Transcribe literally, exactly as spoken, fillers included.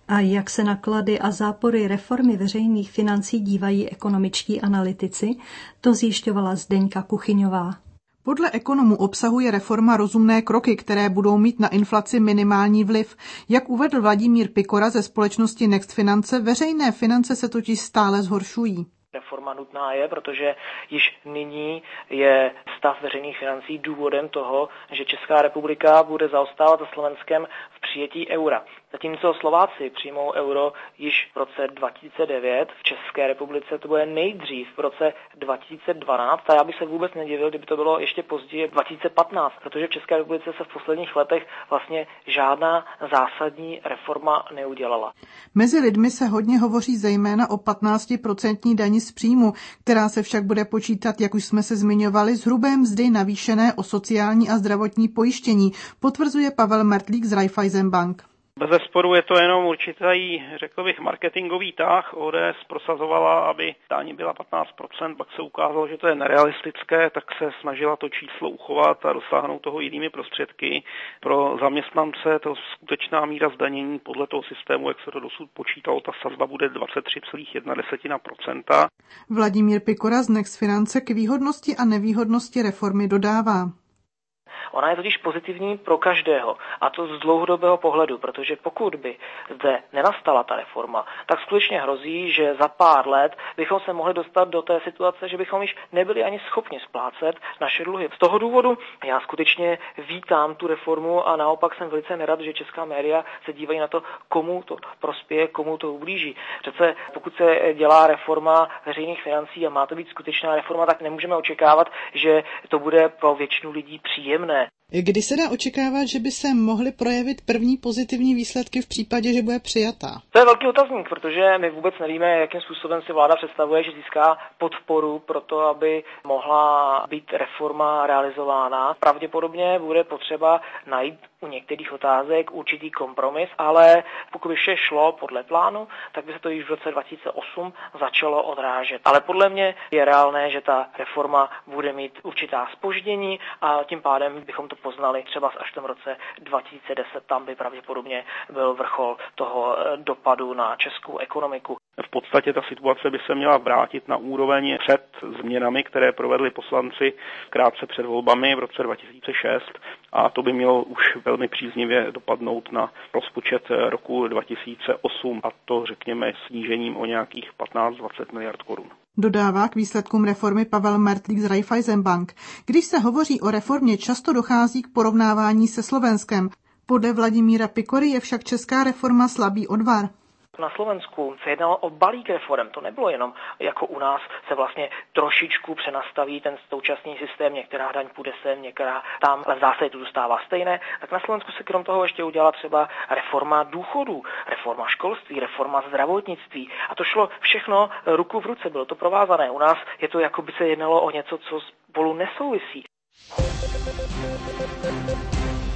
A jak se na klady a zápory reformy veřejných financí dívají ekonomičtí analytici, to zjišťovala Zdeňka Kuchyňová. Podle ekonomů obsahuje reforma rozumné kroky, které budou mít na inflaci minimální vliv. Jak uvedl Vladimír Pikora ze společnosti Next Finance, veřejné finance se totiž stále zhoršují. Reforma nutná je, protože již nyní je stav veřejných financí důvodem toho, že Česká republika bude zaostávat za Slovenskem v přijetí eura. Zatímco Slováci přijmou euro již v roce dva tisíce devět, v České republice to bude nejdřív v roce dva tisíce dvanáct a já bych se vůbec nedivil, kdyby to bylo ještě později dva tisíce patnáct, protože v České republice se v posledních letech vlastně žádná zásadní reforma neudělala. Mezi lidmi se hodně hovoří zejména o patnáctiprocentní dani z příjmu, která se však bude počítat, jak už jsme se zmiňovali, z hrubé mzdy navýšené o sociální a zdravotní pojištění, potvrzuje Pavel Mertlík z Raiffeisen Bank. Bezesporu je to jenom určitý, řekl bych, marketingový tah. O D S prosazovala, aby daň byla patnáct procent, pak se ukázalo, že to je nerealistické, tak se snažila to číslo uchovat a dosáhnout toho jinými prostředky. Pro zaměstnance to skutečná míra zdanění podle toho systému, jak se to dosud počítalo, ta sazba bude dvacet tři celá jedna procenta. Vladimír Pikora z Next Finance k výhodnosti a nevýhodnosti reformy dodává. Ona je totiž pozitivní pro každého, a to z dlouhodobého pohledu, protože pokud by zde nenastala ta reforma, tak skutečně hrozí, že za pár let bychom se mohli dostat do té situace, že bychom již nebyli ani schopni splácet naše dluhy. Z toho důvodu já skutečně vítám tu reformu a naopak jsem velice nerad, že česká média se dívají na to, komu to prospěje, komu to ublíží. Přece pokud se dělá reforma veřejných financí a má to být skutečná reforma, tak nemůžeme očekávat, že to bude pro většinu lidí příjemné. Kdy se dá očekávat, že by se mohly projevit první pozitivní výsledky v případě, že bude přijatá? To je velký otazník, protože my vůbec nevíme, jakým způsobem si vláda představuje, že získá podporu pro to, aby mohla být reforma realizována. Pravděpodobně bude potřeba najít u některých otázek určitý kompromis, ale pokud by vše šlo podle plánu, tak by se to již v roce dva tisíce osm začalo odrážet. Ale podle mě je reálné, že ta reforma bude mít určitá zpoždění a tím pádem bychom to poznali třeba až v tom roce dva tisíce deset, tam by pravděpodobně byl vrchol toho dopadu na českou ekonomiku. V podstatě ta situace by se měla vrátit na úroveň před změnami, které provedli poslanci krátce před volbami v roce dva tisíce šest a to by mělo už velmi příznivě dopadnout na rozpočet roku dva tisíce osm a to řekněme snížením o nějakých patnáct až dvacet miliard korun. Dodává k výsledkům reformy Pavel Mertlík z Raiffeisen Bank. Když se hovoří o reformě, často dochází k porovnávání se Slovenskem. Podle Vladimíra Pikory je však česká reforma slabý odvar. Na Slovensku se jednalo o balík reform, to nebylo jenom jako u nás se vlastně trošičku přenastaví ten současný systém, některá daň půjde sem, některá tam, ale v zásadě to zůstává stejné. Tak na Slovensku se krom toho ještě udělala třeba reforma důchodů, reforma školství, reforma zdravotnictví a to šlo všechno ruku v ruce, bylo to provázané. U nás je to, jako by se jednalo o něco, co spolu nesouvisí.